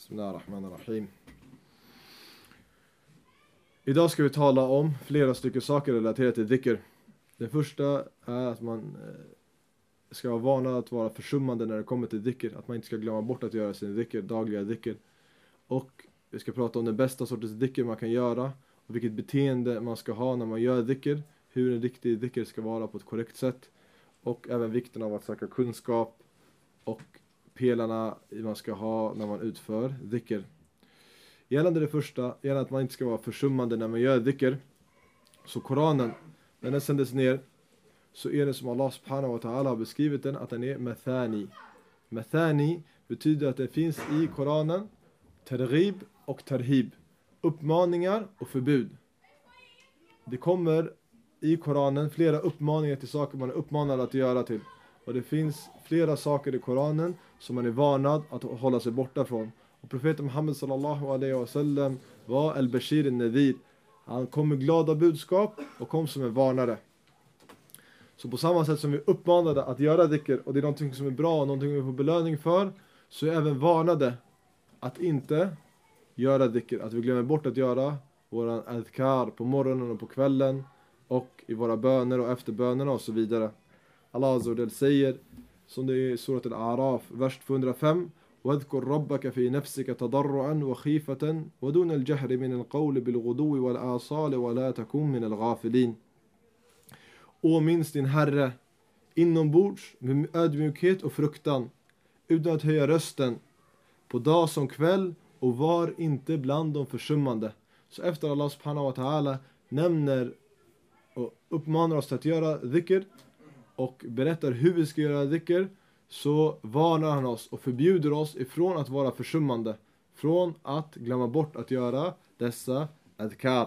Bismillahirrahmanirrahim. Idag ska vi tala om flera stycken saker relaterat till dhikr. Det första är att man ska vara varnad att vara försummande när det kommer till dhikr. Att man inte ska glömma bort att göra sin dhikr, dagliga dhikr. Och vi ska prata om den bästa sortens dhikr man kan göra. Och vilket beteende man ska ha när man gör dhikr. Hur en riktig dhikr ska vara på ett korrekt sätt. Och även vikten av att söka kunskap. Och pelarna man ska ha när man utför dhikr. Gällande det första, gällande att man inte ska vara försummande när man gör dhikr. Så Koranen, när den sändes ner, så är det som Allah subhanahu wa ta'ala har beskrivit den, att den är mathani. Mathani betyder att det finns i Koranen targhib och tarhib. Uppmaningar och förbud. Det kommer i Koranen flera uppmaningar till saker man är uppmanad att göra till. Och det finns flera saker i Koranen som man är varnad att hålla sig borta från. Och profeten Muhammed sallallahu alaihi wasallam var al-Bashir al-Nadhir. Han kom med glada budskap och kom som en varnare. Så på samma sätt som vi uppmanade att göra dhikr, och det är någonting som är bra och någonting vi får belöning för, så är även varnade att inte göra dhikr. Att vi glömmer bort att göra våran adhkar på morgonen och på kvällen och i våra böner och efterbönerna och så vidare. Allah Azza wa Jal säger, som det är i surat al-A'raf, vers 205: وَاذْكُرْ رَبَّكَ فِي نَفْسِكَ تَضَرُّعًا وَخِيفَةً وَدُونَ الْجَهْرِ مِنَ الْقَوْلِ بِالْغُدُوِّ وَالْآصَالِ وَلَا تَكُنْ مِنَ الْغَافِلِينَ. Och minns din Herre inombords med ödmjukhet och fruktan, utan att höja rösten, på dag som kväll, och var inte bland de försummande. Så efter Allah subhanahu wa ta'ala nämner och uppmanar oss att göra dhikr och berättar hur vi ska göra dhikr, så varnar han oss och förbjuder oss ifrån att vara försummande, från att glömma bort att göra dessa adhkar.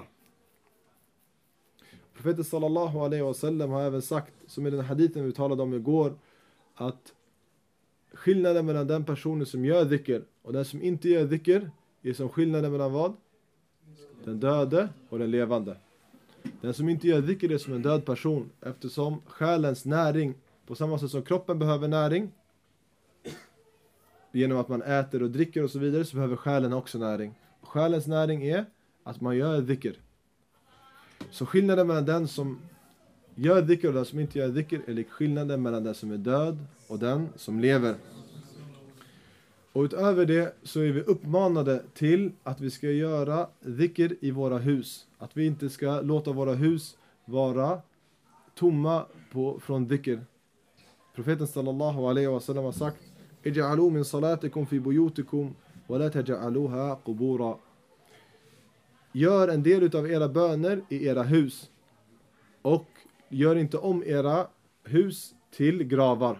Profeten sallallahu alaihi wasallam har även sagt, som i den hadithen vi talade om igår, att skillnaden mellan den personen som gör dhikr och den som inte gör dhikr är som skillnaden mellan vad? Den döde och den levande. Den som inte gör dhikr är som en död person, eftersom själens näring, på samma sätt som kroppen behöver näring genom att man äter och dricker och så vidare, så behöver själen också näring. Och själens näring är att man gör dhikr. Så skillnaden mellan den som gör dhikr och den som inte gör dhikr är lik skillnaden mellan den som är död och den som lever. Och utöver det så är vi uppmanade till att vi ska göra dhikr i våra hus. Att vi inte ska låta våra hus vara tomma från dhikr. Profeten sallallahu alaihi wasallam har sagt: "Ij'alu min salatikum fi buyutikum wa la taj'aluha qubura." Gör en del av era böner i era hus, och gör inte om era hus till gravar.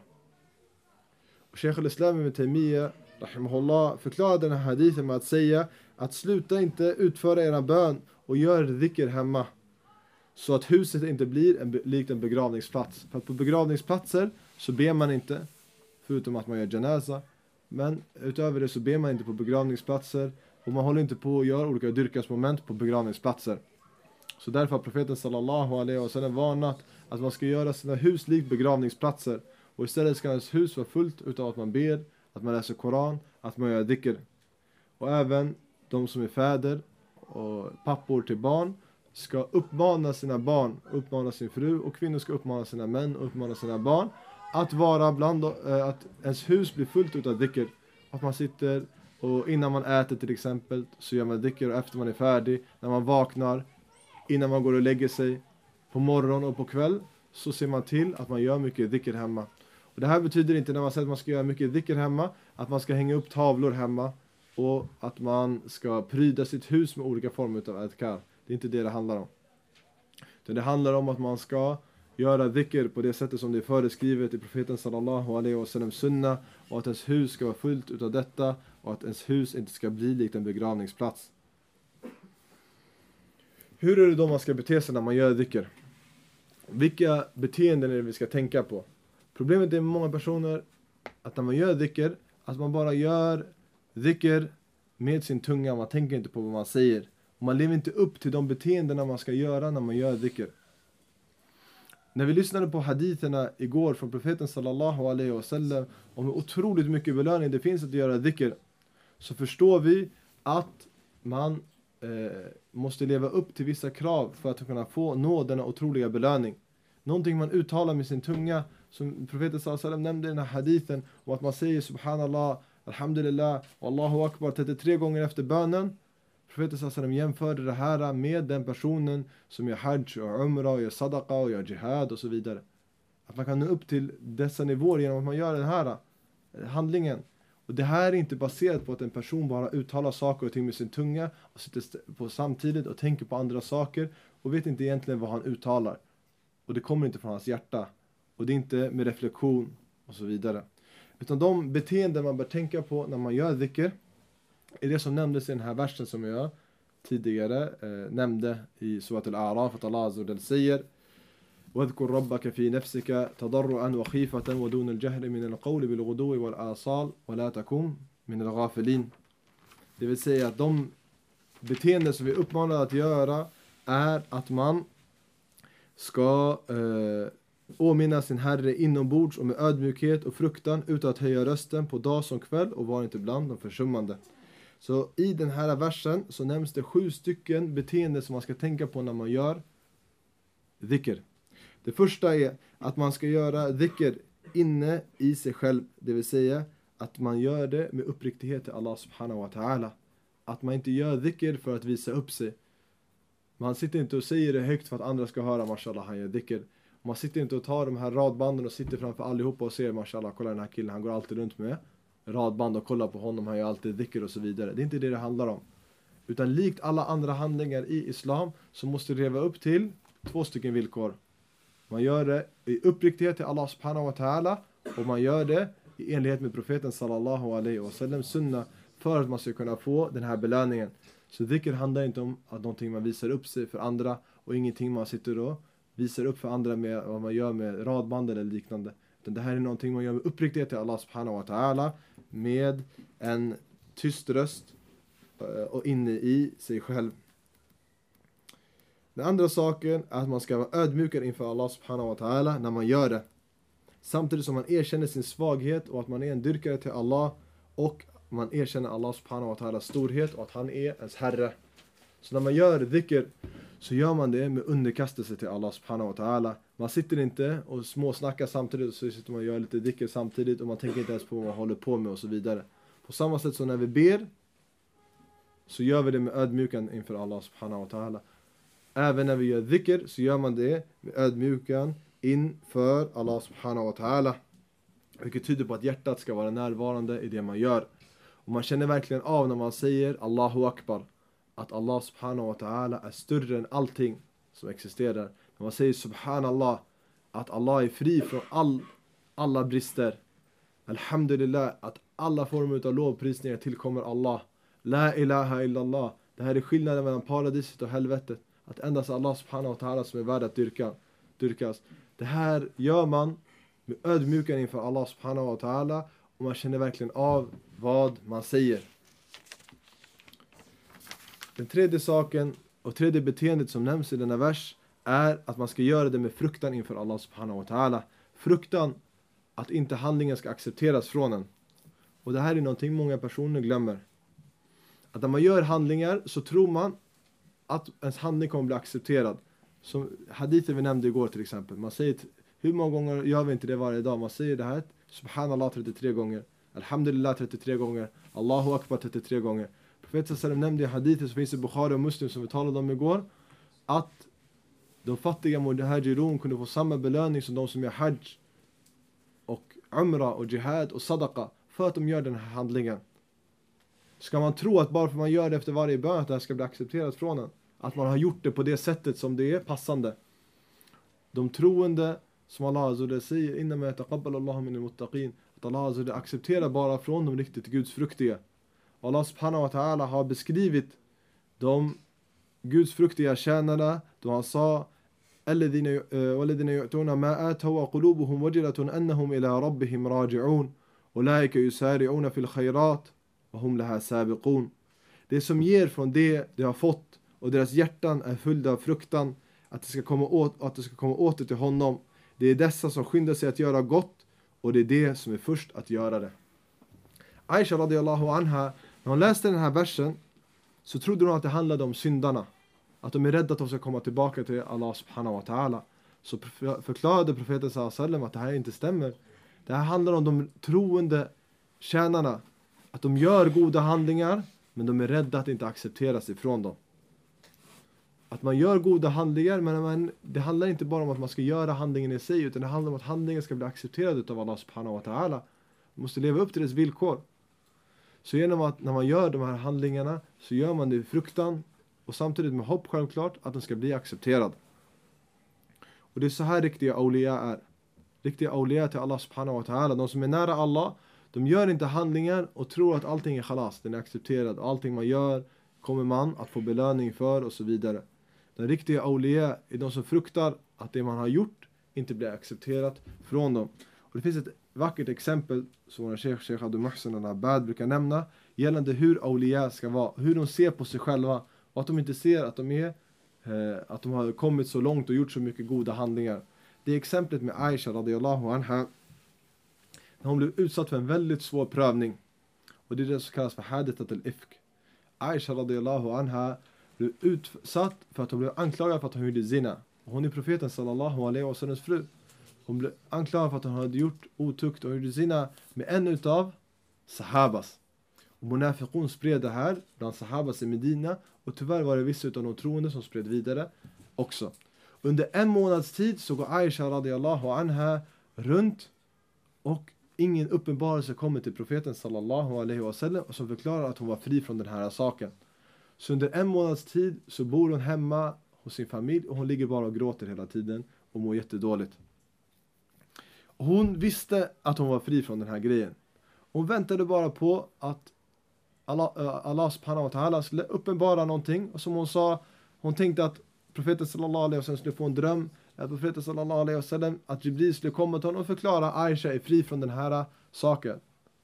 Och Sheikh al-Islam ibn Taymiyyah rahimahullah förklarade den här hadithen med att säga att sluta inte utföra era bön och gör dhikr hemma, så att huset inte blir likt en begravningsplats. För att på begravningsplatser så ber man inte, förutom att man gör janaza, men utöver det så ber man inte på begravningsplatser, och man håller inte på att göra olika dyrkansmoment på begravningsplatser. Så därför har profeten sallallahu alaihi wasallam varnat att man ska göra sina hus likt begravningsplatser, och istället ska ens hus vara fullt utav att man ber, att man läser Koran, att man gör dhikr. Och även de som är fäder och pappor till barn ska uppmana sina barn, uppmana sin fru, och kvinnor ska uppmana sina män och uppmana sina barn att vara att ens hus blir fullt utav dhikr. Att man sitter, och innan man äter till exempel så gör man dhikr, och efter man är färdig, när man vaknar, innan man går och lägger sig, på morgon och på kväll, så ser man till att man gör mycket dhikr hemma. Och det här betyder inte, när man säger att man ska göra mycket dhikr hemma, att man ska hänga upp tavlor hemma och att man ska pryda sitt hus med olika former av adhkar. Det är inte det handlar om. Det handlar om att man ska göra dhikr på det sättet som det är föreskrivet i profeten sallallahu alaihi wasallam sunna, och att ens hus ska vara fullt utav detta, och att ens hus inte ska bli likt en begravningsplats. Hur är det då man ska bete sig när man gör dhikr? Vilka beteenden är det vi ska tänka på? Problemet är med många personer att när man gör dhikr, att man bara gör dhikr med sin tunga, man tänker inte på vad man säger. Och man lever inte upp till de beteendena man ska göra när man gör dhikr. När vi lyssnade på haditherna igår från profeten sallallahu alaihi wasallam om hur otroligt mycket belöning det finns att göra dhikr, så förstår vi att man måste leva upp till vissa krav för att kunna nå denna otroliga belöning. Någonting man uttalar med sin tunga, som profeten sallallahu alaihi wasallam nämnde i den här hadithen, om att man säger subhanallah, alhamdulillah och Allahu akbar 33 gånger efter bönen. Profeten sallallahu alaihi wasallam jämförde det här med den personen som gör hajj och umra och gör sadaqa och gör jihad och så vidare. Att man kan nå upp till dessa nivåer genom att man gör den här handlingen. Och det här är inte baserat på att en person bara uttalar saker och ting med sin tunga och sitter på samtidigt och tänker på andra saker och vet inte egentligen vad han uttalar. Och det kommer inte från hans hjärta. Och det är inte med reflektion och så vidare. Utan de beteenden man bör tänka på när man gör dhikr är det som nämndes i den här versen som jag tidigare nämnde i Surat al-A'raf, att Allah Azza wa Jalla säger: واذكر ربك في نفسك تضرعا وخيفة ودون الجهر من القول بالغدو والآصال ولا تكن من الغافلين. Det vill säga att de beteenden som vi uppmanar att göra är att man ska åminna sin Herre inombords och med ödmjukhet och fruktan utan att höja rösten på dag som kväll och var inte bland de försummande. Så i den här versen så nämns det 7 stycken beteenden som man ska tänka på när man gör dhikr. Det första är att man ska göra dhikr inne i sig själv. Det vill säga att man gör det med uppriktighet till Allah subhanahu wa ta'ala. Att man inte gör dhikr för att visa upp sig. Man sitter inte och säger det högt för att andra ska höra, mashallah, han gör dhikr. Man sitter inte och tar de här radbanden och sitter framför allihopa och ser, mashallah, kolla den här killen, han går alltid runt med radband och kollar på honom, han gör alltid dhikr och så vidare. Det är inte det handlar om. Utan likt alla andra handlingar i islam så måste det leva upp till 2 stycken villkor. Man gör det i uppriktighet till Allah subhanahu wa ta'ala och man gör det i enlighet med profeten sallallahu alaihi wasallam sunna för att man ska kunna få den här belöningen. Så dhikr handlar inte om att någonting man visar upp sig för andra och ingenting man sitter och visar upp för andra med vad man gör med radband eller liknande. Utan det här är någonting man gör med uppriktighet till Allah subhanahu wa ta'ala med en tyst röst och inne i sig själv. Den andra saken är att man ska vara ödmjukare inför Allah subhanahu wa ta'ala när man gör det. Samtidigt som man erkänner sin svaghet och att man är en dyrkare till Allah och man erkänner Allah subhanahu wa ta'alas storhet och att han är ens Herre. Så när man gör dhikr så gör man det med underkastelse till Allah subhanahu wa ta'ala. Man sitter inte och småsnackar samtidigt och så sitter man och gör lite dhikr samtidigt och man tänker inte ens på vad man håller på med och så vidare. På samma sätt som när vi ber så gör vi det med ödmjukan inför Allah subhanahu wa ta'ala. Även när vi gör dhikr så gör man det med ödmjukan inför Allah subhanahu wa ta'ala. Vilket tyder på att hjärtat ska vara närvarande i det man gör. Och man känner verkligen av när man säger Allahu akbar att Allah subhanahu wa ta'ala är större än allting som existerar. När man säger subhanallah att Allah är fri från alla brister. Alhamdulillah att alla former av lovprisningar tillkommer Allah. La ilaha illallah. Det här är skillnaden mellan paradiset och helvetet. Att endast Allah subhanahu wa ta'ala som är värd att dyrkas. Det här gör man med ödmjukan inför Allah subhanahu wa ta'ala och man känner verkligen av vad man säger. Den tredje saken och tredje beteendet som nämns i denna vers är att man ska göra det med fruktan inför Allah subhanahu wa ta'ala. Fruktan att inte handlingen ska accepteras från en. Och det här är någonting många personer glömmer. Att när man gör handlingar så tror man att ens handling kommer bli accepterad. Som hadithen vi nämnde igår till exempel. Man säger, hur många gånger gör vi inte det varje dag? Man säger det här, subhanallah 33 gånger. Alhamdulillah 33 gånger. Allahu akbar 33 gånger. Profeten sallam nämnde i hadithen som finns i Bukhari och Muslim som vi talade om igår. Att de fattiga muhajirun kunde få samma belöning som de som gör hajj och umra och jihad och sadaqa. För att de gör den här handlingen. Ska man tro att bara för man gör det efter varje bön att det här ska bli accepterat från en? Att man har gjort det på det sättet som det är passande. De troende, som Allah Azza wa Jalla säger, innama yataqabbalu Allahu minal muttaqin, att Allah Azza wa Jalla accepterar bara från de riktigt gudsfruktiga. Allah subhanahu wa ta'ala har beskrivit de gudsfruktiga tjänarna då han sa alladhina yu'tuna ma ataw wa qulubuhum wajilatun annahum ila rabbihim raji'un ulaika yusari'una fil khayrat wa hum laha sabiqun. Det som ger från det de har fått och deras hjärtan är fulla av fruktan att det ska komma åter till honom. Det är dessa som skyndar sig att göra gott och det är det som är först att göra det. Aisha radiyallahu anha När hon läste den här versen så trodde hon att det handlade om syndarna. Att de är rädda att de ska komma tillbaka till Allah subhanahu wa ta'ala. Så förklarade profeten sallallahu alaihi wasallam att det här inte stämmer. Det här handlar om de troende tjänarna. Att de gör goda handlingar, men de är rädda att inte accepteras ifrån dem. Att man gör goda handlingar, men det handlar inte bara om att man ska göra handlingen i sig, utan det handlar om att handlingen ska bli accepterad av Allah subhanahu wa ta'ala. Man måste leva upp till dess villkor. Så genom att när man gör de här handlingarna så gör man det i fruktan och samtidigt med hopp självklart att den ska bli accepterad. Och det är så här riktiga awliya är. Riktiga awliya till Allah subhanahu wa ta'ala. De som är nära Allah, de gör inte handlingar och tror att allting är khalas, den är accepterad. Allting man gör kommer man att få belöning för och så vidare. Den riktiga awliya är de som fruktar att det man har gjort inte blir accepterat från dem. Och det finns ett vackert exempel som vår Sheikh Abdul Muhsin al-Abbad brukar nämna gällande hur awliya ska vara, hur de ser på sig själva och att de inte ser att att de har kommit så långt och gjort så mycket goda handlingar. Det är exemplet med Aisha radiyallahu anha när hon blev utsatt för en väldigt svår prövning. Och det är det som kallas för hadithat al-ifk. Aisha radiyallahu anha blev utsatt för att hon blev anklagad för att hon gjorde zina. Och hon är profeten sallallahu alaihi wasallams fru. Hon blev anklagad för att hon hade gjort otukt och gjorde zina med en utav sahabas. Och munafiqun spred det här bland sahabas i Medina. Och tyvärr var det vissa utav de troende som spred vidare också. Under en månads tid så går Aisha radiyallahu anha runt och ingen uppenbarelse kommer till profeten sallallahu alaihi wasallam som förklarar att hon var fri från den här saken. Så under en månads tid så bor hon hemma hos sin familj och hon ligger bara och gråter hela tiden och mår jättedåligt. Och hon visste att hon var fri från den här grejen. Hon väntade bara på att Allah subhanahu wa ta'ala skulle uppenbara någonting. Och som hon sa, hon tänkte att profeten sallallahu alaihi wasallam skulle få en dröm. Att profeten sallallahu alaihi wasallam, att Jibril skulle komma till honom och förklara att Aisha är fri från den här saken.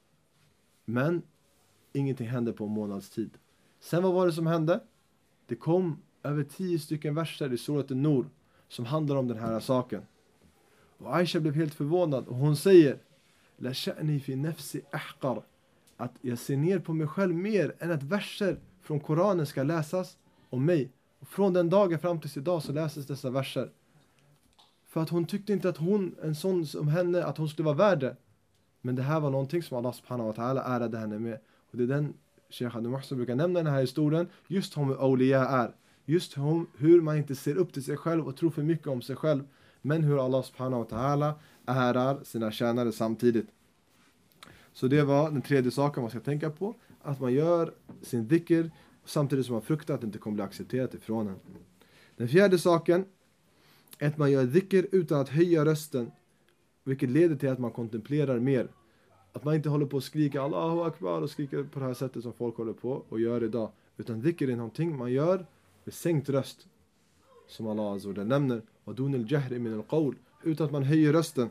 Men ingenting hände på en månads tid. Sen vad var det som hände? Det kom över 10 stycken verser i surat an-Nur som handlar om den här saken. Och Aisha blev helt förvånad och hon säger: La sha'ni fi nafsi ahqar. Att jag ser ner på mig själv mer än att verser från Koranen ska läsas om mig. Och från den dagen fram till idag så läses dessa verser. För att hon tyckte inte att hon, en sån som henne, att hon skulle vara värd det. Men det här var någonting som Allah subhanahu wa ta'ala ärade henne med. Och det är den Sheikh Abdul Muhsin brukar nämna den här historien. Just om hur awliya är. Just om hur man inte ser upp till sig själv och tror för mycket om sig själv. Men hur Allah subhanahu wa ta'ala ärar sina tjänare samtidigt. Så det var den tredje saken man ska tänka på. Att man gör sin dhikr samtidigt som man fruktar att det inte kommer bli accepterat ifrån en. Den fjärde saken är att man gör dhikr utan att höja rösten. Vilket leder till att man kontemplerar mer. Att man inte håller på att skrika Allahu Akbar och skriker på det här sättet som folk håller på och gör idag. Utan dhikr är någonting man gör med sänkt röst. Som Allah azza wa jalla nämner. وَدُونَ الْجَهْرِ مِنَ الْقَوْلِ. Utan att man höjer rösten.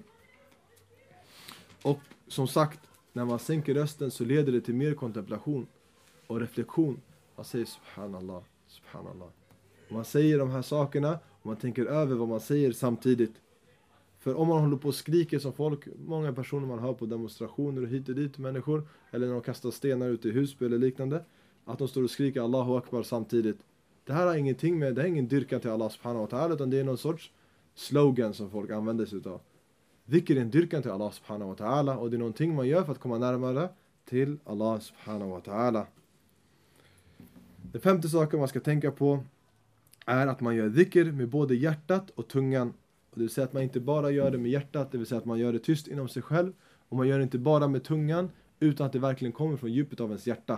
Och som sagt, när man sänker rösten så leder det till mer kontemplation och reflektion. Man säger subhanallah, subhanallah. Man säger de här sakerna och man tänker över vad man säger samtidigt. För om man håller på och skriker som folk, många personer man hör på demonstrationer och hit och dit människor, eller när de kastar stenar ut i husby eller liknande, att de står och skriker Allahu Akbar samtidigt. Det här har ingenting med, det är ingen dyrkan till Allah subhanahu wa ta'ala, utan det är någon sorts slogan som folk använder sig utav. Dhikr är en dyrkan till Allah subhanahu wa ta'ala och det är någonting man gör för att komma närmare till Allah subhanahu wa ta'ala. Den femte saken man ska tänka på är att man gör dhikr med både hjärtat och tungan. Och det vill säga att man inte bara gör det med hjärtat, det vill säga att man gör det tyst inom sig själv. Och man gör det inte bara med tungan utan att det verkligen kommer från djupet av ens hjärta.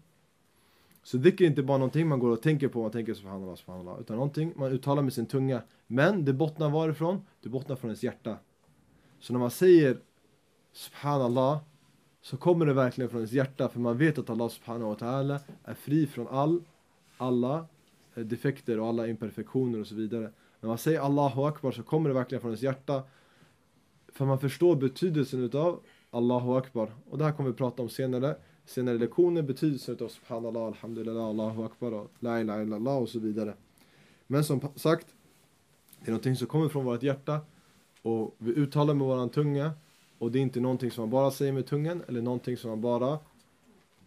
Så dhikr är inte bara någonting man går och tänker på, man tänker subhanallah, subhanallah, utan någonting man uttalar med sin tunga. Men det bottnar varifrån? Det bottnar från ens hjärta. Så när man säger subhanallah så kommer det verkligen från ens hjärta, för man vet att Allah subhanahu wa ta'ala är fri från alla defekter och alla imperfektioner och så vidare. När man säger Allahu Akbar så kommer det verkligen från ens hjärta, för man förstår betydelsen utav Allahu Akbar. Och det här kommer vi prata om senare lektioner, betydelsen utav subhanallah, alhamdulillah, Allahu Akbar och la ilaha illallah och så vidare. Men som sagt, det är någonting som kommer från vårt hjärta och vi uttalar med våran tunga, och det är inte någonting som man bara säger med tungan eller någonting som man bara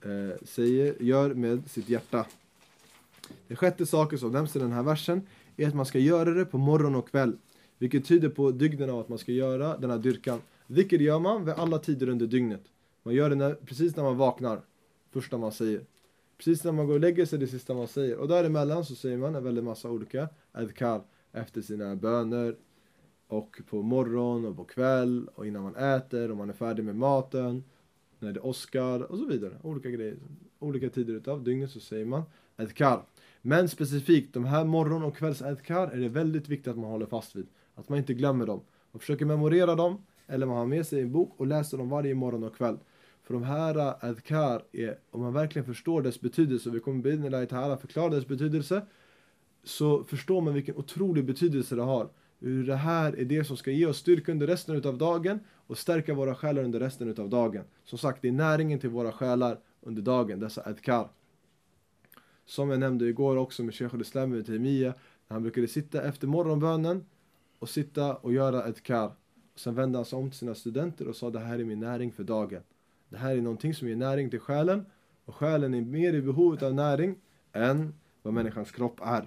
gör med sitt hjärta. Den sjätte saken som nämns i den här versen är att man ska göra det på morgon och kväll. Vilket tyder på dygden av att man ska göra den här dyrkan. Dhikr gör man vid alla tider under dygnet. Man gör det precis när man vaknar. Första man säger. Precis när man går och lägger sig, det sista man säger. Och däremellan så säger man en väldigt massa olika adhkar efter sina böner. Och på morgon och på kväll. Och innan man äter, och man är färdig med maten. När det åskar och så vidare. Olika grejer. Olika tider utav dygnet så säger man adhkar. Men specifikt de här morgon- och kvälls adhkar är det väldigt viktigt att man håller fast vid. Att man inte glömmer dem. Man försöker memorera dem. Eller man har med sig en bok och läser dem varje morgon och kväll. För de här adhkar är, om man verkligen förstår dess betydelse, och vi kommer bidna ta'ala förklara dess betydelse, så förstår man vilken otrolig betydelse det har. Hur det här är det som ska ge oss styrka under resten utav dagen och stärka våra själar under resten utav dagen. Som sagt, det är näringen till våra själar under dagen, dessa adhkar. Som jag nämnde igår också med Sheikh al-Islam ibn Taymiyyah, när han brukade sitta efter morgonbönen och sitta och göra adhkar. Och sen vände han sig om till sina studenter och sa: det här är min näring för dagen. Det här är någonting som ger näring till själen. Och själen är mer i behov av näring än vad människans kropp är.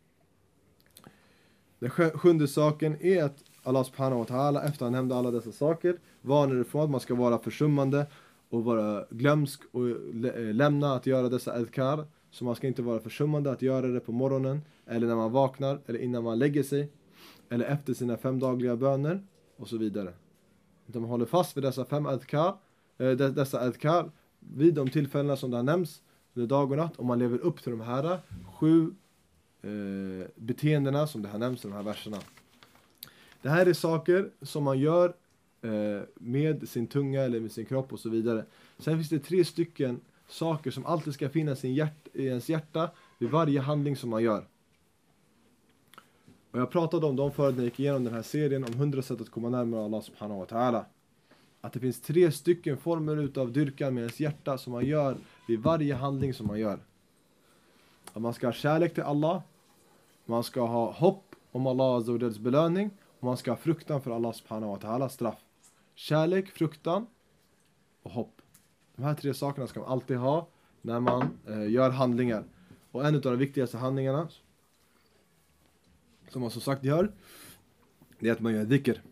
Den sjunde saken är att Allah subhanahu wa ta'ala, efter han nämnde alla dessa saker, varnar ifrån att man ska vara försummande och vara glömsk och lämna att göra dessa adhkar. Så man ska inte vara försummande att göra det på morgonen, eller när man vaknar, eller innan man lägger sig, eller efter sina 5 dagliga böner och så vidare. Utan man håller fast vid dessa 5 adhkar, dessa adhkar vid de tillfällena som det har nämnts under dag och natt, och man lever upp till de här 7 beteendena som det har nämnts i de här verserna. Det här är saker som man gör med sin tunga eller med sin kropp och så vidare. Sen finns det 3 stycken saker som alltid ska finnas i ens hjärta vid varje handling som man gör. Och jag pratade om dem förut när jag gick igenom den här serien om 100 sätt att komma närmare Allah subhanahu wa ta'ala. Att det finns 3 stycken former utav dyrkan med ens hjärta som man gör vid varje handling som man gör. Att man ska ha kärlek till Allah, man ska ha hopp om Allah azza wa jals belöning, och man ska ha fruktan för Allah subhanahu wa ta'ala straff. Kärlek, fruktan och hopp. De här 3 sakerna ska man alltid ha när man gör handlingar. Och en av de viktigaste handlingarna som man som sagt gör, det är att man gör dhikr.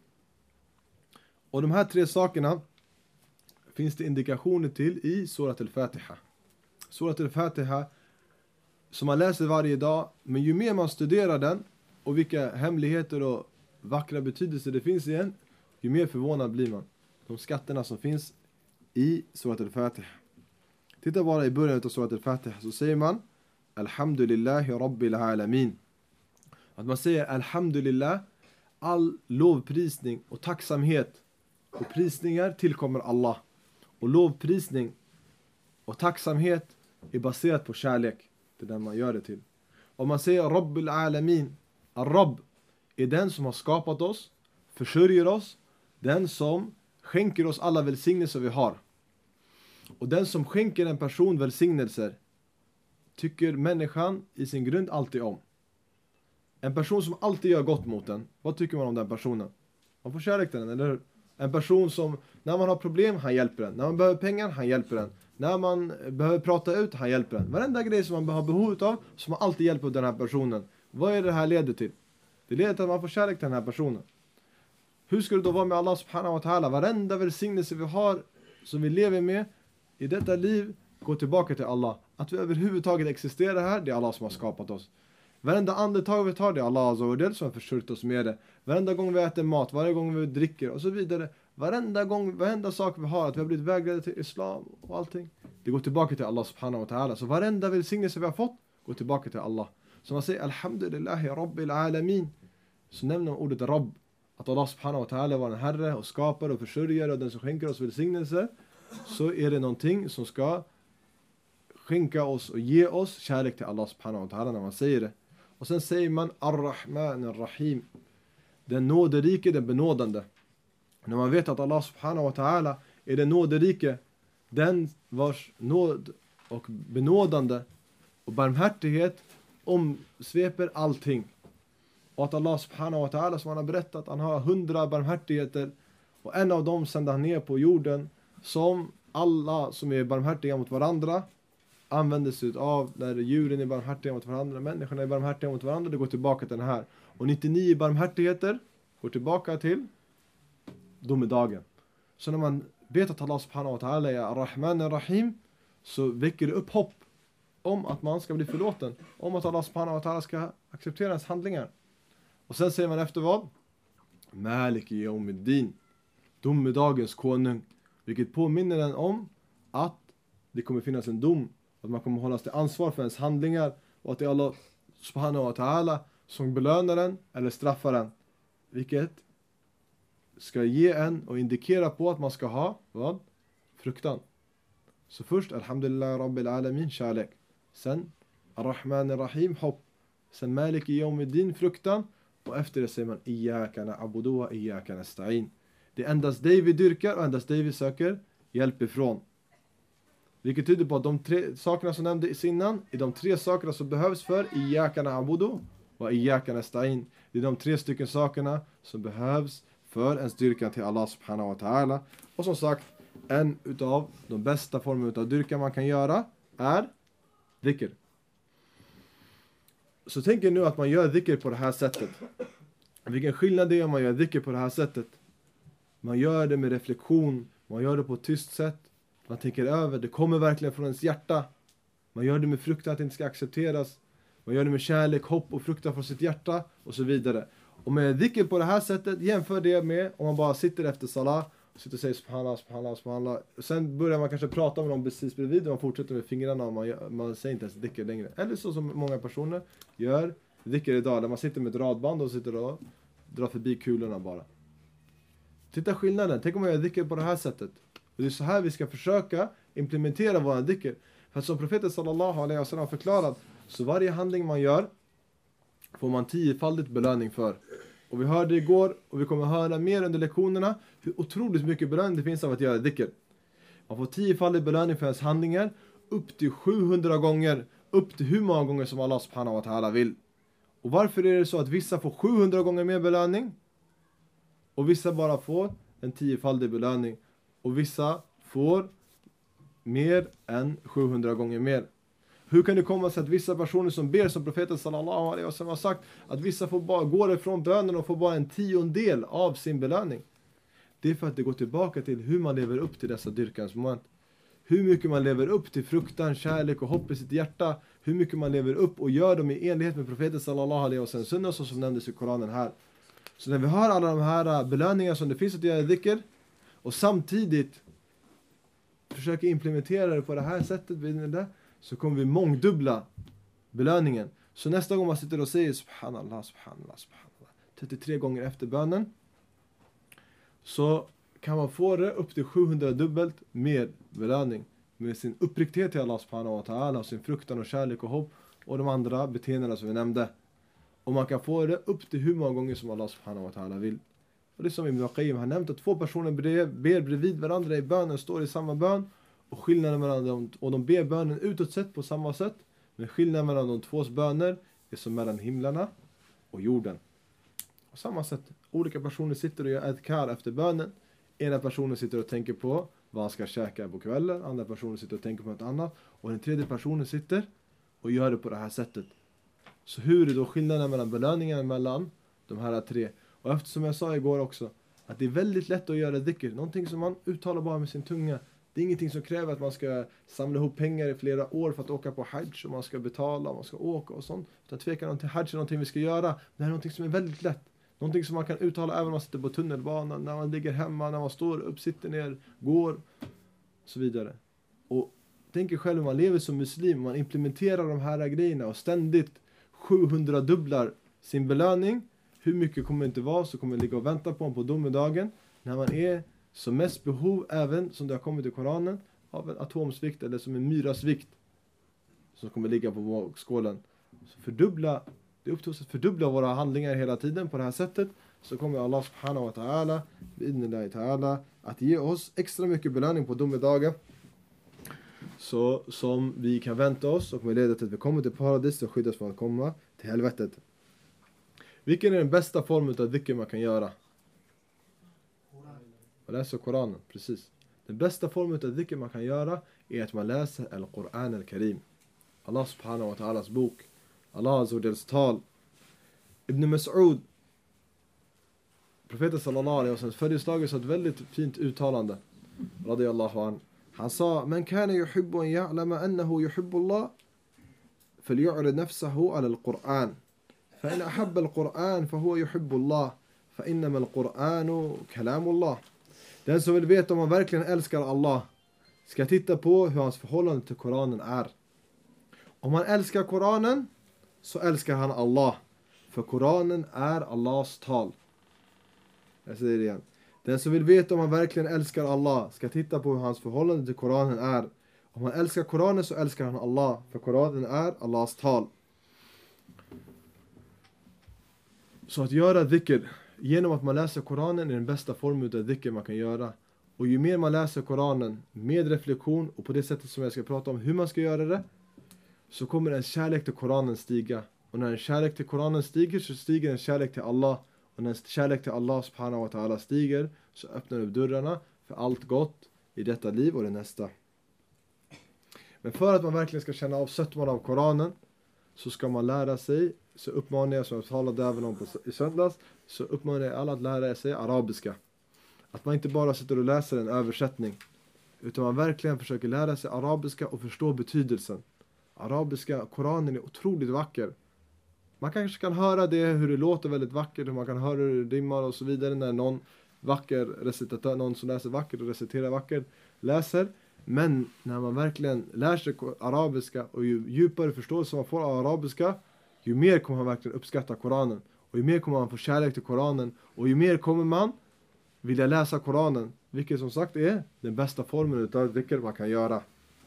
Och de här 3 sakerna finns det indikationer till i Surat al-Fatiha. Surat al-Fatiha som man läser varje dag, men ju mer man studerar den och vilka hemligheter och vackra betydelser det finns i den, ju mer förvånad blir man. De skatterna som finns i Surat al-Fatiha. Titta bara i början av Surat al-Fatiha, så säger man Alhamdulillahi Rabbil Alamin. Att man säger Alhamdulillah, all lovprisning och tacksamhet och prisningar tillkommer Allah. Och lovprisning och tacksamhet är baserat på kärlek. Det är den man gör det till. Om man säger Rabbil Alamin, Ar-Rabb är den som har skapat oss, försörjer oss, den som skänker oss alla välsignelser vi har. Och den som skänker en person välsignelser tycker människan i sin grund alltid om. En person som alltid gör gott mot den, vad tycker man om den personen? Man får kärlek till den, eller hur? En person som, när man har problem, han hjälper den. När man behöver pengar, han hjälper den. När man behöver prata ut, han hjälper den. Varenda grej som man har behov av, som man alltid hjälper den här personen. Vad är det här leder till? Det leder till att man får kärlek till den här personen. Hur ska det då vara med Allah subhanahu wa ta'ala? Varenda välsignelse vi har, som vi lever med i detta liv, går tillbaka till Allah. Att vi överhuvudtaget existerar här, det är Allah som har skapat oss. Varenda andetag vi tar, det är Allah azza wa jal som har försörjt oss med det. Varenda gång vi äter mat, varje gång vi dricker och så vidare. Varenda sak vi har, att vi har blivit vägledda till islam och allting. Det går tillbaka till Allah subhanahu wa ta'ala. Så varenda välsignelse vi har fått går tillbaka till Allah. Så man säger Alhamdulillahi Rabbil Alamin. Så nämner man ordet Rabb. Att Allah subhanahu wa ta'ala var en herre och skapare och försörjare och den som skänker oss välsignelse. Så är det någonting som ska skänka oss och ge oss kärlek till Allah subhanahu wa ta'ala när man säger det. Och sen säger man Ar-Rahman Ar-Rahim. Den nåderike, den benådande. När man vet att Allah subhanahu wa ta'ala är den nåderike, den vars nåd och benådande och barmhärtighet omsveper allting. Och att Allah subhanahu wa ta'ala, som han har berättat, han har 100 barmhärtigheter. Och en av dem sände han ner på jorden som alla som är barmhärtiga mot varandra använder sig av när djuren är barmhärtiga mot varandra, människorna är barmhärtiga mot varandra, det går tillbaka till den här. Och 99 barmhärtigheter går tillbaka till domedagen. Så när man vet att Allah subhanahu wa ta'ala är Ar-Rahman Ar-Rahim, så väcker det upp hopp om att man ska bli förlåten, om att Allah subhanahu wa ta'ala ska acceptera ens handlingar. Och sen säger man efter vad? Maliki yawmiddin, domedagens konung, vilket påminner en om att det kommer finnas en dom, att man kommer hållas till ansvar för ens handlingar och att det är Allah subhanahu wa ta'ala som belönar den eller straffar den, vilket ska ge en och indikera på att man ska ha vad? Fruktan. Så först alhamdulillah rabbil alamin, kärlek. Sen ar-Rahman ar-Rahim, hopp. Sen maliki yawmiddin, fruktan. Och efter det säger man iyyaka na'budu wa iyyaka nasta'in. Det är endast dig vi dyrkar och endast dig vi söker hjälp ifrån. Vilket tyder på att de tre sakerna som nämndes innan är de tre sakerna som behövs för iyyaka na'budu wa iyyaka nasta'in. Det är de tre stycken sakerna som behövs för en styrka till Allah subhanahu wa ta'ala. Och som sagt, en utav de bästa formerna av dyrkan man kan göra är dhikr. Så tänk er nu att man gör dhikr på det här sättet. Vilken skillnad det är om man gör dhikr på det här sättet. Man gör det med reflektion, man gör det på ett tyst sätt. Man tänker över, det kommer verkligen från ens hjärta. Man gör det med fruktan att det inte ska accepteras. Man gör det med kärlek, hopp och fruktan från sitt hjärta och så vidare. Och med dhikr på det här sättet, jämför det med om man bara sitter efter salah och sitter och säger subhanallah, subhanallah, subhanallah. Sen börjar man kanske prata med dem precis bredvid och man fortsätter med fingrarna och man säger inte ens dhikr längre. Eller så som många personer gör dhikr idag, där man sitter med ett radband och sitter och drar förbi kulorna bara. Titta skillnaden, tänk om man gör dhikr på det här sättet. Och det är så här vi ska försöka implementera våra dhikr. För att som profeten sallallahu alaihi wasallam har förklarat, så varje handling man gör får man 10-faldigt belöning för. Och vi hörde igår, och vi kommer höra mer under lektionerna, hur otroligt mycket belöning det finns av att göra dhikr. Man får 10-faldig belöning för ens handlingar, upp till 700 gånger, upp till hur många gånger som Allah subhanahu wa ta'ala vill. Och varför är det så att vissa får 700 gånger mer belöning? Och vissa bara får en 10-faldig belöning. Och vissa får mer än 700 gånger mer. Hur kan det komma sig att vissa personer som ber som profeten sallallahu alaihi wasallam har sagt, att vissa får bara gå ifrån bönen och får bara en 10-del av sin belöning? Det är för att det går tillbaka till hur man lever upp till dessa dyrkans moment. Hur mycket man lever upp till fruktan, kärlek och hopp i sitt hjärta. Hur mycket man lever upp och gör dem i enlighet med profeten sallallahu alaihi wasallam sunna, så som nämndes i Koranen här. Så när vi har alla de här belöningar som det finns att göra dhikr, och samtidigt försöker implementera det på det här sättet, så kommer vi mångdubbla belöningen. Så nästa gång man sitter och säger subhanallah, subhanallah, subhanallah 33 gånger efter bönen, så kan man få det upp till 700 dubbelt mer belöning med sin uppriktighet till Allah subhanahu wa ta'ala och sin fruktan och kärlek och hopp och de andra beteendena som vi nämnde. Och man kan få det upp till hur många gånger som Allah subhanahu wa ta'ala vill. Och det är som Ibn Qayyim har nämnt, att två personer ber bredvid varandra i bönen, står i samma bön, och skillnaden mellan dem, och de ber bönen utåt sett på samma sätt, men skillnaden mellan de tvås böner är som mellan himlarna och jorden. På samma sätt, olika personer sitter och gör adhkar efter bönen. Ena personen sitter och tänker på vad han ska käka på kvällen, andra personen sitter och tänker på något annat, och den tredje personen sitter och gör det på det här sättet. Så hur är då skillnaden mellan belöningarna mellan de här tre? Och eftersom jag sa igår också, att det är väldigt lätt att göra dhikr, någonting som man uttalar bara med sin tunga. Det är ingenting som kräver att man ska samla ihop pengar i flera år för att åka på hajj, och man ska betala och man ska åka och sånt. Utan tvekan till hajj är någonting vi ska göra. Det är någonting som är väldigt lätt. Någonting som man kan uttala även när man sitter på tunnelbanan, när man ligger hemma, när man står upp, sitter ner, går och så vidare. Och tänk er själv, man lever som muslim, man implementerar de här grejerna och ständigt 700 dubblar sin belöning. Hur mycket kommer det inte vara, så kommer det ligga och vänta på domedagen, när man är som mest behov, även som det har kommit i Koranen, av en atomsvikt eller som en myrasvikt som kommer ligga på vågskålen. Så det är upp till oss att fördubbla våra handlingar hela tiden på det här sättet, så kommer Allah subhanahu wa ta'ala bi'idhnillahi ta'ala att ge oss extra mycket belöning på domedagen, så som vi kan vänta oss och med leda till att vi kommer till paradis och skyddas från att komma till helvetet. Vilken är den bästa formen av dhikr man kan göra? Och läsa Koranen, precis. Den bästa formen av dhikr man kan göra är att man läser Al-Quran Al-Karim. Allah subhanahu wa ta'alas bok. Allah azza wa jals tal. Ibn Mas'ud, profeten sallallahu alaihi wasallam, födelsedagen, sa ett väldigt fint uttalande. Radiyallahu an. Han sa: "Man kana yuhibbu an ya'lama annahu yuhibbu Allah, falyu'rid nafsahu 'ala al-Qur'an. Fa in ahabba al-Qur'an fa huwa yuhibbu Allah, fa innama al-Qur'anu kalamu Allah." Den som vill veta om han verkligen älskar Allah ska titta på hur hans förhållande till Koranen är. Om han älskar Koranen så älskar han Allah. För Koranen är Allahs tal. Jag säger det igen. Den som vill veta om han verkligen älskar Allah ska titta på hur hans förhållande till Koranen är. Om han älskar Koranen så älskar han Allah. För Koranen är Allahs tal. Så att göra dhikr genom att man läser Koranen är den bästa formen av dhikr man kan göra. Och ju mer man läser Koranen med reflektion och på det sättet som jag ska prata om hur man ska göra det, så kommer en kärlek till Koranen stiga. Och när en kärlek till Koranen stiger så stiger en kärlek till Allah. Och när en kärlek till Allah subhanahu wa ta'ala stiger så öppnar upp dörrarna för allt gott i detta liv och det nästa. Men för att man verkligen ska känna av sötman av Koranen så ska man lära sig, så uppmanar jag, som jag talade även om i söndags, så uppmanar jag alla att lära sig arabiska. Att man inte bara sitter och läser en översättning, utan man verkligen försöker lära sig arabiska och förstå betydelsen. Arabiska, Koranen är otroligt vacker. Man kanske kan höra det, hur det låter väldigt vackert, hur man kan höra hur det rimmar och så vidare när någon vacker recitatör, någon som läser vackert och reciterar vackert läser. Men när man verkligen lär sig arabiska och ju djupare förståelse man får av arabiska, ju mer kommer man verkligen uppskatta Koranen. Och ju mer kommer man få kärlek till Koranen. Och ju mer kommer man vilja läsa Koranen. Vilket som sagt är den bästa formen av dhikr man kan göra.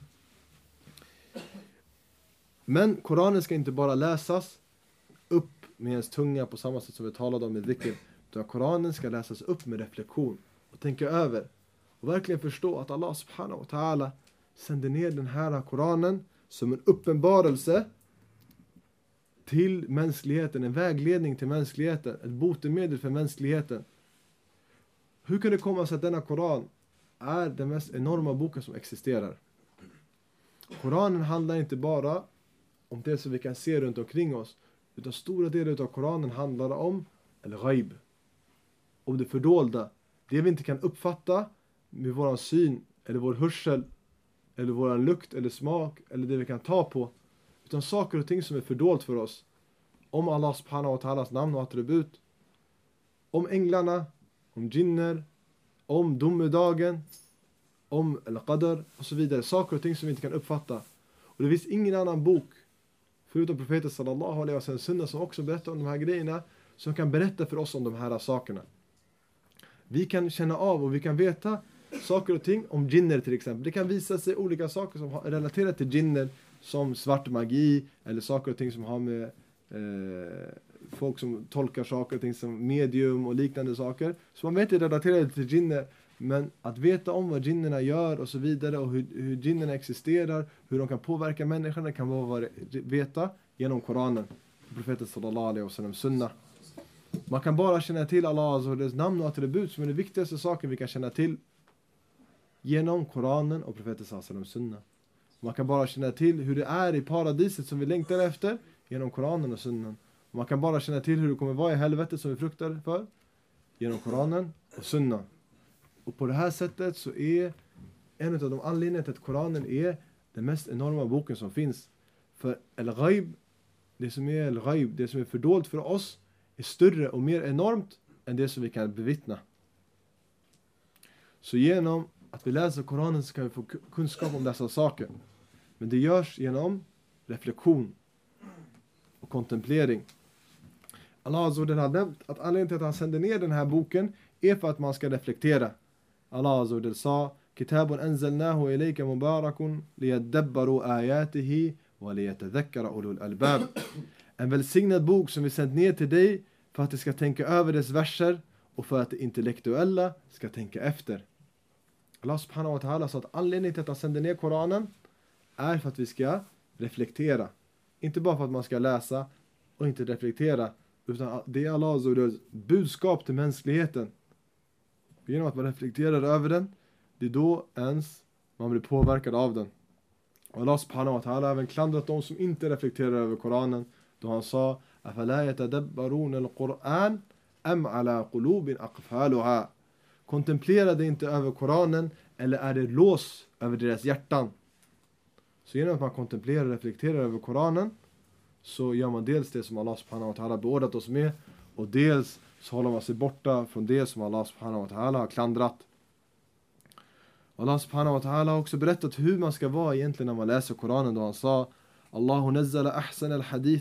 Men Koranen ska inte bara läsas upp med ens tunga på samma sätt som vi talade om i dhikr. Utan Koranen ska läsas upp med reflektion. Och tänka över. Och verkligen förstå att Allah subhanahu wa ta'ala sänder ner den här Koranen som en uppenbarelse till mänskligheten, en vägledning till mänskligheten, ett botemedel för mänskligheten. Hur kan det komma sig att denna Koran är den mest enorma boken som existerar? Koranen handlar inte bara om det som vi kan se runt omkring oss, utan stora delar av Koranen handlar om al-ghaib, om det fördolda, det vi inte kan uppfatta med våran syn, eller vår hörsel, eller våran lukt, eller smak, eller det vi kan ta på, utan saker och ting som är fördolt för oss. Om Allah subhanahu wa ta'alas namn och attribut, om änglarna, om jinner, om domedagen, om al-qadr och så vidare. Saker och ting som vi inte kan uppfatta. Och det finns ingen annan bok förutom profeten sallallahu alaihi wasallam sunna som också berättar om de här grejerna, som kan berätta för oss om de här sakerna. Vi kan känna av och vi kan veta saker och ting om jinner till exempel. Det kan visa sig olika saker som är relaterade till jinner, som svart magi, eller saker och ting som har med folk som tolkar saker och ting som medium och liknande saker. Så man vet inte relaterade till jinner, men att veta om vad jinnerna gör och så vidare, och hur jinnerna existerar, hur de kan påverka människorna, kan man veta genom Koranen, profeten sallallahu alaihi wasallam sunna. Man kan bara känna till Allahs namn och attribut, som är det viktigaste saken vi kan känna till, genom Koranen och profeten sallallahu alaihi wasallam sunna. Man kan bara känna till hur det är i paradiset som vi längtar efter genom Koranen och sunnan. Man kan bara känna till hur det kommer vara i helvetet som vi fruktar för genom Koranen och sunnan. Och på det här sättet så är en av de anledningarna till att Koranen är den mest enorma boken som finns. För al-ghaib, det som är fördolt för oss, är större och mer enormt än det som vi kan bevittna. Så genom att vi läser Koranen så kan vi få kunskap om dessa saker. Men det görs genom reflektion och kontemplering. Allah Azza wa Jalla har nämnt att anledningen till att han sänder ner den här boken är för att man ska reflektera. Allah Azza wa Jalla sa: "Kitabun anzalnahu ilayka mubarakun liyadabbaru ayatihi wa liyatadhakkara ulul albab." En välsignad bok som vi sänt ner till dig för att det ska tänka över dess verser och för att det intellektuella ska tänka efter. Allah subhanahu wa ta'ala sa att anledningen till att han sänder ner Koranen är för att vi ska reflektera. Inte bara för att man ska läsa och inte reflektera, utan det är Allahs budskap till mänskligheten. Genom att man reflekterar över den, det är då ens man blir påverkad av den. Och Allah subhanahu wa ta'ala har även klandrat de som inte reflekterar över Koranen, då han sa أَفَلَا يَتَدَبَّرُونَ الْقُرْآنَ أَمْ عَلَى قُلُوبٍ أَقْفَالُهَا. Kontemplerade inte över Koranen, eller är det lås över deras hjärtan? Så genom att man kontemplerar och reflekterar över Koranen, så gör man dels det som Allah subhanahu wa ta'ala beordrat oss med, och dels så håller man sig borta från det som Allah subhanahu wa ta'ala har klandrat. Allah subhanahu wa ta'ala har också berättat hur man ska vara egentligen när man läser Koranen, då han sa Allahu nazzala ahsan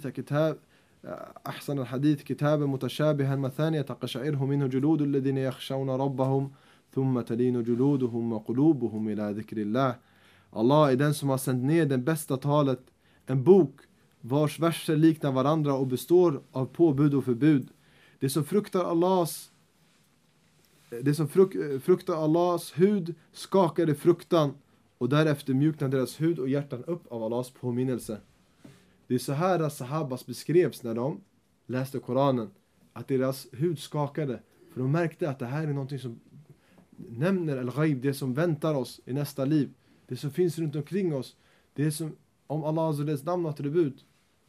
al-hadith kitaban mutashabihan mathaniya taqsha'irhu minhu juludu alladhina yakhshawna rabbahum thumma talinu juluduhum wa qulubuhum ila dhikrillah. Allah är den som har sänt ner det bästa talet, en bok vars verser liknar varandra och består av påbud och förbud. Det som fruktar Allahs hud skakade fruktan, och därefter mjuknade deras hud och hjärtan upp av Allahs påminnelse. Det är så här sahabas beskrevs när de läste Koranen, att deras hud skakade, för de märkte att det här är någonting som nämner al-ghaib, det som väntar oss i nästa liv, det som finns runt omkring oss, det som om Allahs namn och attribut.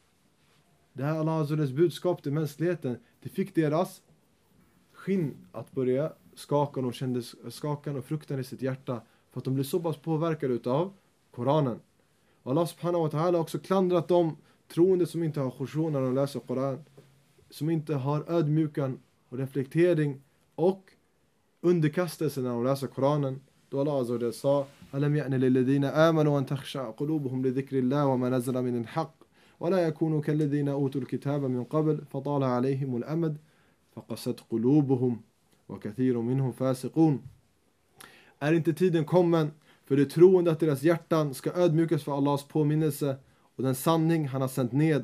Det här Allahs budskap till mänskligheten, det fick deras skinn att börja skaka, och de kände skakan och fruktan i sitt hjärta, för att de blev så pass påverkade utav Koranen. Allah subhanahu wa ta'ala har också klandrat de troende som inte har khushu när de läser Koran, som inte har ödmjukan och reflektering och underkastelse när de läser Koranen. Då Allah azza wa jalla sa alam ya'ni lil ladina amanu an takhsha qulubuhum li dhikrillah wa ma nazala min al-haqq wa la yakunu kal ladina utul kitaba min qabl fatala alayhim al-amad faqasat qulubuhum wa kathirun minhum fasiqun. Är inte tiden kommen för de troende att deras hjärtan ska ödmjukas för Allahs påminnelse och den sanning han har sänt ned?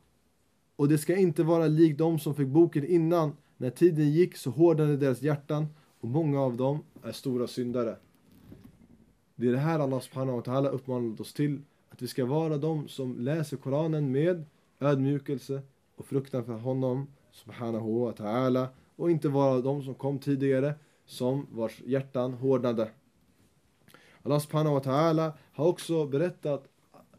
Och det ska inte vara lik de som fick boken innan. När tiden gick så hårdnade deras hjärtan, och många av dem är stora syndare. Det är det här Allah subhanahu wa ta'ala uppmanat oss till, att vi ska vara de som läser Koranen med ödmjukelse och fruktan för honom subhanahu wa ta'ala, och inte vara de som kom tidigare som vars hjärtan hårdnade. Allah subhanahu wa ta'ala har också berättat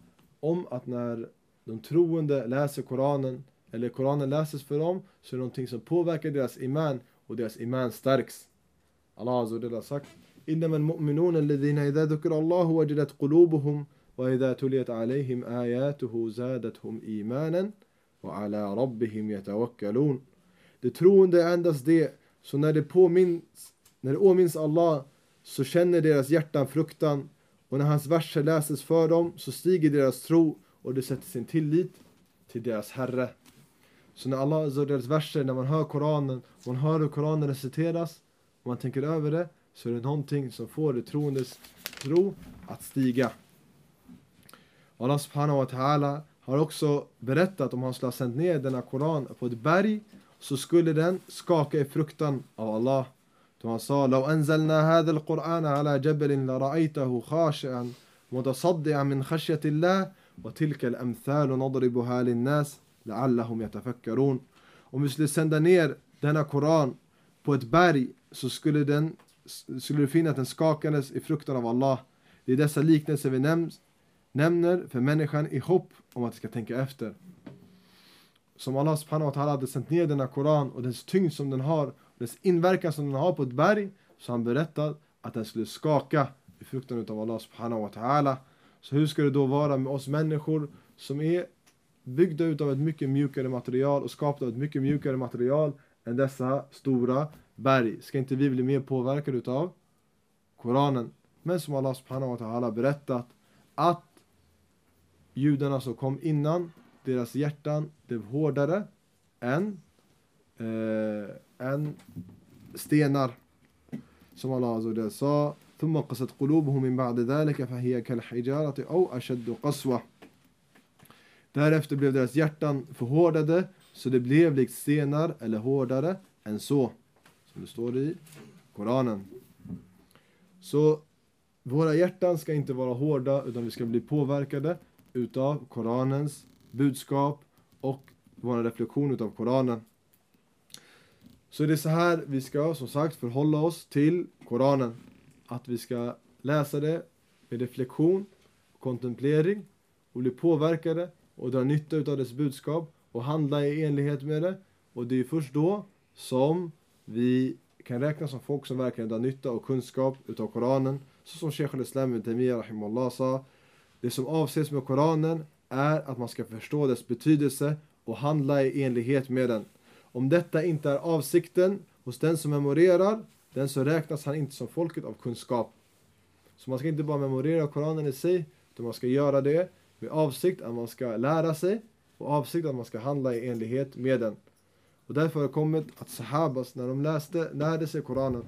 om att när de troende läser Koranen, eller Koranen läses för dem, så är det någonting som påverkar deras iman, och deras iman stärks. Allah azza wa jalla har sagt innamal mu'minuna alladhina idha dhukira Allahu wajilat qulubuhum wa idha tuliyat alayhim ayatuhu zadatuhum imanan wa ala rabbihim yatawakkalun. Det troende är endast det, så när det åminns Allah, så känner deras hjärtan fruktan, och när hans verser läses för dem så stiger deras tro, och det sätter sin tillit till deras Herre. Så när Allah azza wa jallas verser, när man hör Koranen, man hör hur Koranen reciteras, och man tänker över det, så är det någonting som får det troendes tro att stiga. Allah subhanahu wa ta'ala har också berättat om han skulle ha sänt ner denna Koran på ett berg, så skulle den skaka i fruktan av Allah. Då han sa لو أنزلنا هذا القرآن على جبل لرأيته خاشعا متصدعا من خشية الله وتلك الأمثال نضربها للناس لعلهم يتفكرون. Om vi skulle sända ner denna Koran på ett berg, så skulle du finna att den skakades i fruktan av Allah. Det är dessa liknelser vi nämner för människan i hopp om att de ska tänka efter. Som Allah subhanahu wa ta'ala hade sänt ner denna Koran, och dess tyngd som den har, dess inverkan som den har på ett berg, så han berättat att den skulle skaka i fruktan av Allah subhanahu wa ta'ala. Så hur ska det då vara med oss människor som är byggda utav ett mycket mjukare material och skapade av ett mycket mjukare material än dessa stora berg? Ska inte vi bli mer påverkade utav Koranen? Men som Allah subhanahu wa ta'ala berättat, att judarna som kom innan, deras hjärtan blev hårdare än stenar. Som Allah azza wa jalla sa ثم قست قلوبهم من بعد ذلك فهي كالحجارة أو أشد قسوة. Därefter blev deras hjärtan förhårdade, så det blev likt stenar eller hårdare än så, som det står i Koranen. Så våra hjärtan ska inte vara hårda, utan vi ska bli påverkade utav Koranens budskap och vår reflektion utav Koranen. Så det är så här vi ska, som sagt, förhålla oss till Koranen. att vi ska läsa det med reflektion, kontemplering och bli påverkade och dra nytta av dess budskap och handla i enlighet med det. Och det är först då som vi kan räkna som folk som verkligen drar nytta och kunskap utav Koranen. Så som Sheikh al-Islam ibn Taymiyyah rahimahullah sa, det som avses med Koranen är att man ska förstå dess betydelse och handla i enlighet med den. Om detta inte är avsikten hos den som memorerar, den så räknas han inte som folket av kunskap. Så man ska inte bara memorera Koranen i sig, utan man ska göra det med avsikt att man ska lära sig och avsikt att man ska handla i enlighet med den. Och därför har det kommit att sahabas, när de lärde sig Koranen,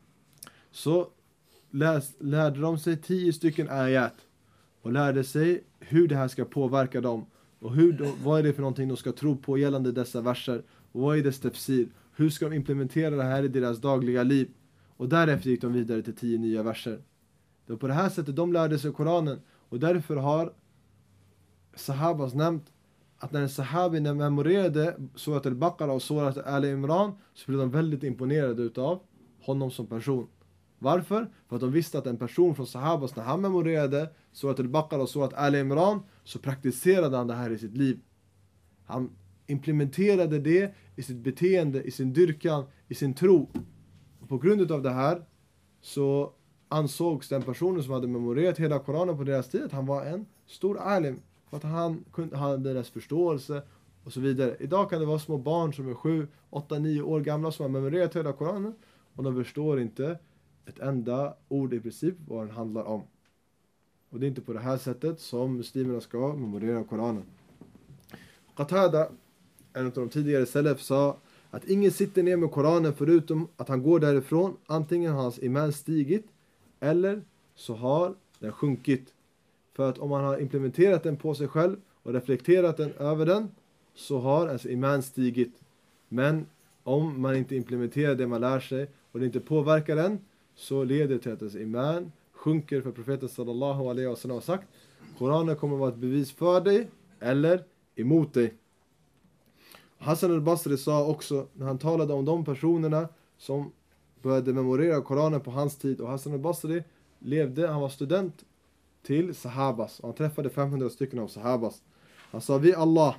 så lärde de sig 10 stycken ayat och lärde sig hur det här ska påverka dem och vad är det för någonting de ska tro på gällande dessa verser och vad är dess tafsir, hur ska de implementera det här i deras dagliga liv, och därefter gick de vidare till 10 nya verser. Det var på det här sättet de lärde sig Koranen, och därför har sahabas nämnt att när en sahabi memorerade Surat al-Baqarah och Surat al-Imran, så blev de väldigt imponerade utav honom som person. Varför? För att de visste att en person från sahabas, när han memorerade Surat al-Baqarah och Surat al-Imran, så praktiserade han det här i sitt liv. Han implementerade det i sitt beteende, i sin dyrkan, i sin tro. Och på grund av det här så ansågs den personen som hade memorerat hela Koranen på deras tid att han var en stor alim. För att han hade deras förståelse och så vidare. Idag kan det vara små barn som är 7, 8, 9 år gamla som har memorerat hela Koranen. Och de förstår inte ett enda ord i princip vad den handlar om. Och det är inte på det här sättet som muslimerna ska memorera Koranen. Qatada, en av de tidigare salaf, sa att ingen sitter ner med Koranen förutom att han går därifrån. Antingen har hans iman stigit eller så har den sjunkit. För att om man har implementerat den på sig själv och reflekterat den över den, så har ens iman stigit. Men om man inte implementerar det man lär sig och det inte påverkar den, så leder det till att ens iman sjunker. För profeten sallallahu alaihi wa sallam har sagt: Koranen kommer att vara ett bevis för dig eller emot dig. Hassan al-Basri sa också, när han talade om de personerna som började memorera Koranen på hans tid, och Hassan al-Basri han var student till sahabas och han träffade 500 stycken av sahabas. Han sa: vid Allah,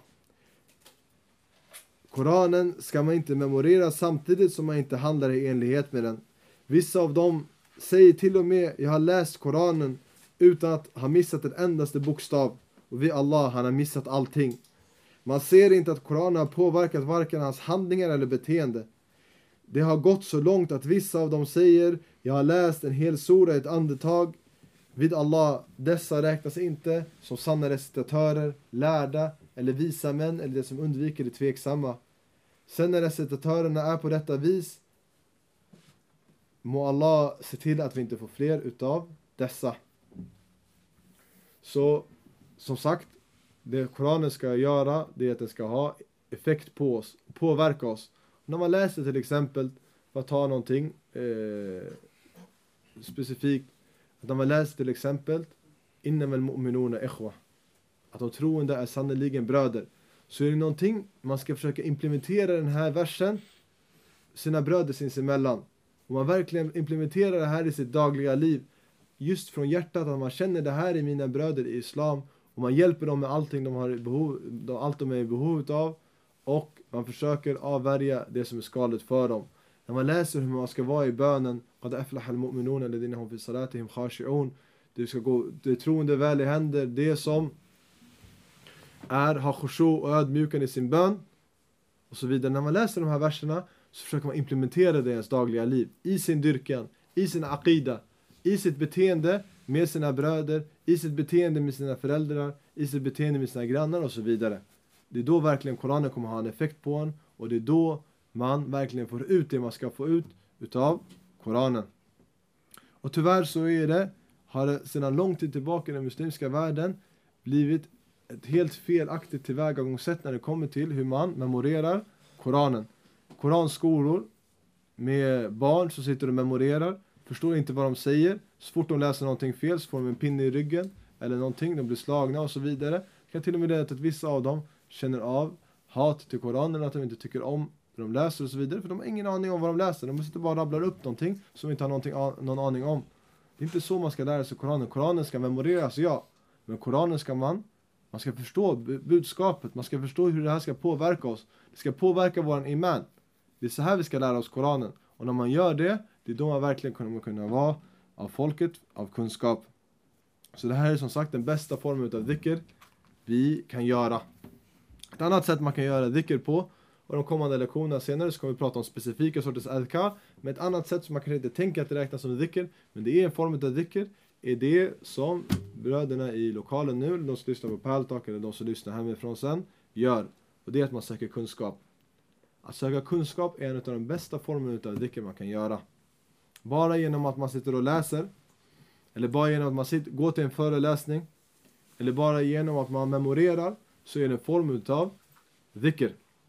Koranen ska man inte memorera samtidigt som man inte handlar i enlighet med den. Vissa av dem säger till och med: jag har läst Koranen utan att ha missat en endaste bokstav, och vid Allah, han har missat allting. Man ser inte att Koranen har påverkat varken hans handlingar eller beteende. Det har gått så långt att vissa av dem säger: jag har läst en hel sura i ett andetag. Vid Allah, dessa räknas inte som sanna recitatörer, lärda eller visa män eller det som undviker det tveksamma. Sen när recitatörerna är på detta vis, må Allah se till att vi inte får fler utav dessa. Så som sagt, det Koranen ska göra, det är att den ska ha effekt på oss, påverka oss. När man läser till exempel, för att ta någonting specifikt, att när man läser till exempel innamal mu'minuna ikhwa, att de troende är sannoliken bröder, så är det någonting man ska försöka implementera den här versen sina bröder sinsemellan. Om man verkligen implementerar det här i sitt dagliga liv, just från hjärtat, att man känner det här i mina bröder i islam, och man hjälper dem med allting allt de är i behov av, och man försöker avvärja det som är skadat för dem. När man läser hur man ska vara i bönen, qad aflaha al-mu'minuna alladhina hum fi salatihim khashi'un, det ska gå det troende väl i händer, det som har khushu och ödmjukan i sin bön och så vidare. När man läser de här verserna så försöker man implementera det i ens dagliga liv, i sin dyrkan, i sin aqida, i sitt beteende med sina bröder, i sitt beteende med sina föräldrar, i sitt beteende med sina grannar och så vidare. Det är då verkligen Koranen kommer ha en effekt på en, och det är då man verkligen får ut det man ska få ut utav Koranen. Och tyvärr så har det sedan lång tid tillbaka i den muslimska världen blivit ett helt felaktigt tillvägagångssätt när det kommer till hur man memorerar Koranen. Koranskolor med barn som sitter och memorerar, förstår inte vad de säger. Så fort de läser någonting fel så får de en pinne i ryggen eller någonting, de blir slagna och så vidare. Det kan till och med leda till att vissa av dem känner av hat till Koranen, att de inte tycker om det de läser och så vidare, för de har ingen aning om vad de läser. De sitter bara och rabblar upp någonting som de inte har någon aning om. Det är inte så man ska lära sig Koranen. Koranen ska memoreras, ja. Men Koranen ska man ska förstå budskapet. Man ska förstå hur det här ska påverka oss. Det ska påverka våran iman. Det är så här vi ska lära oss Koranen. Och när man gör det, det är då man verkligen kommer kunna vara av folket, av kunskap. Så det här är som sagt den bästa formen av dhikr vi kan göra. Ett annat sätt man kan göra dhikr på, och de kommande lektionerna senare så kommer vi prata om specifika sorters adhkar. Men ett annat sätt som man kan inte tänka att det räknas som dhikr, men det är en form av dhikr, är det som bröderna i lokalen nu, de som lyssnar på Paltalk eller de som lyssnar hemifrån sen, gör. Och det är att man söker kunskap. Att söka kunskap är en av de bästa formerna av dhikr man kan göra. Bara genom att man sitter och läser, eller bara genom att man går till en föreläsning, eller bara genom att man memorerar, så är det en form av dhikr.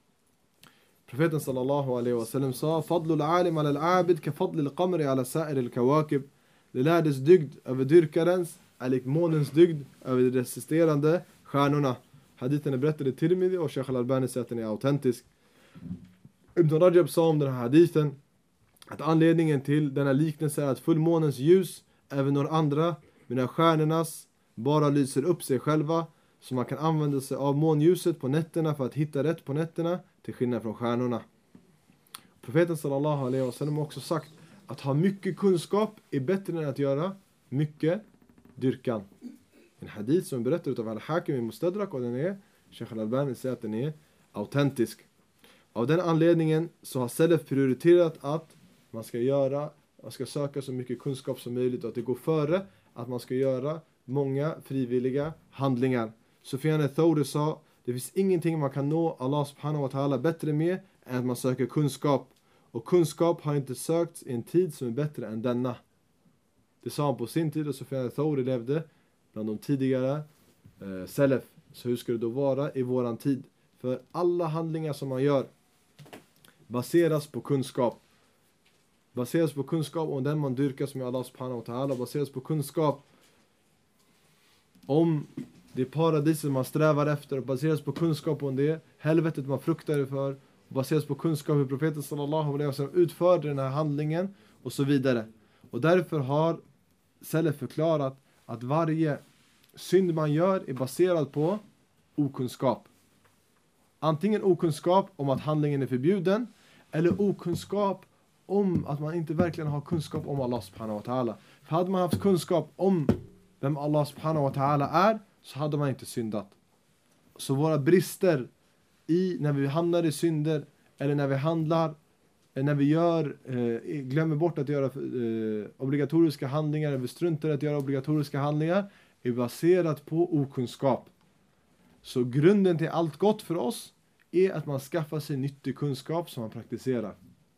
Profeten sallallahu alaihi wasallam sa: "Fadlul alim ala al-abid ka fadlil qamri ala sa'ir al-kawakib." Det lärdes dygd över dyrkarens, eller månens dygd över de resterande stjärnorna. Hadithen är berättad i Tirmidhi och Sheikh al-Albani säger att den är autentisk. Ibn Rajab sa om den här hadithen att anledningen till denna liknelse är att fullmånens ljus även når andra, medan stjärnornas bara lyser upp sig själva, så man kan använda sig av månljuset på nätterna för att hitta rätt på nätterna, till skillnad från stjärnorna. Profeten sallallahu alaihi wasallam har också sagt att ha mycket kunskap är bättre än att göra mycket dyrkan. En hadith som berättar av Al-Hakim i Mustadrak, och den är, Sheikh al-Albani säger att den är autentisk. Av den anledningen så har Salaf prioriterat att man ska söka så mycket kunskap som möjligt, och att det går före att man ska göra många frivilliga handlingar. Sufyan al-Thawri sa: det finns ingenting man kan nå Allah subhanahu wa ta'ala bättre med än att man söker kunskap. Och kunskap har inte sökts i en tid som är bättre än denna. Det sa han på sin tid, och Sufyan al-Thawri levde bland de tidigare Salaf. Så hur ska det då vara i våran tid? För alla handlingar som man gör baseras på kunskap. Baseras på kunskap om den man dyrkas med Allah subhanahu wa ta'ala. Baseras på kunskap om det paradiset man strävar efter. Och baseras på kunskap om det helvetet man fruktar för. Och baseras på kunskap hur profeten sallallahu alaihi wasallam utförde den här handlingen. Och så vidare. Och därför har Salaf förklarat att varje synd man gör är baserad på okunskap. Antingen okunskap om att handlingen är förbjuden, eller okunskap om att man inte verkligen har kunskap om Allah subhanahu wa ta'ala. För hade man haft kunskap om vem Allah subhanahu wa ta'ala är, så hade man inte syndat. Så våra brister när vi hamnar i synder, eller när vi handlar, när vi glömmer bort att göra obligatoriska handlingar, eller vi struntar att göra obligatoriska handlingar, är baserat på okunskap. Så grunden till allt gott för oss är att man skaffar sig nyttig kunskap som man praktiserar.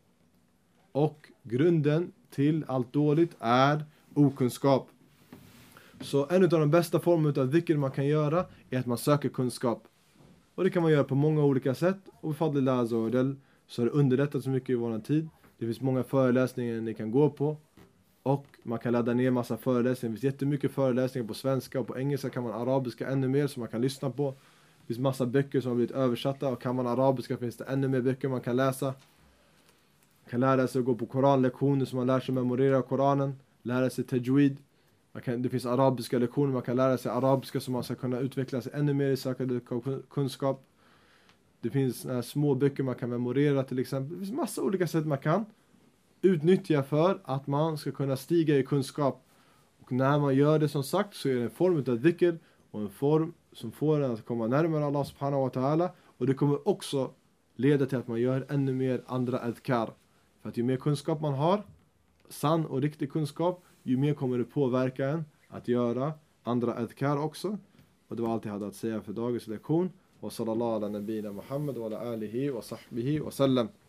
Och grunden till allt dåligt är okunskap. Så en av de bästa formerna av dhikr man kan göra är att man söker kunskap. Och det kan man göra på många olika sätt. Och för fadlillah azza wa jal så har det underlättat så mycket i vår tid. Det finns många föreläsningar ni kan gå på. Och man kan ladda ner massa föreläsningar. Det finns jättemycket föreläsningar på svenska, och på engelska kan man arabiska ännu mer som man kan lyssna på. Det finns massa böcker som har blivit översatta, och kan man arabiska finns det ännu mer böcker man kan läsa. Man kan lära sig att gå på koranlektioner så man lär sig memorera Koranen, lära sig tajwid. Det finns arabiska lektioner, man kan lära sig arabiska så man ska kunna utveckla sig ännu mer i sökande kunskap. Det finns små böcker man kan memorera till exempel. Det finns massa olika sätt man kan utnyttja för att man ska kunna stiga i kunskap. Och när man gör det, som sagt, så är det en form av dhikr, och en form som får en att komma närmare Allah subhanahu wa ta'ala. Och det kommer också leda till att man gör ännu mer andra adhkar. För att ju mer kunskap man har, sann och riktig kunskap, ju mer kommer det påverka en att göra andra adhkar också. Och det var allt jag hade att säga för dagens lektion. Wa sallallahu ala nabina Muhammad wa ala alihi wa sahbihi wa sallam.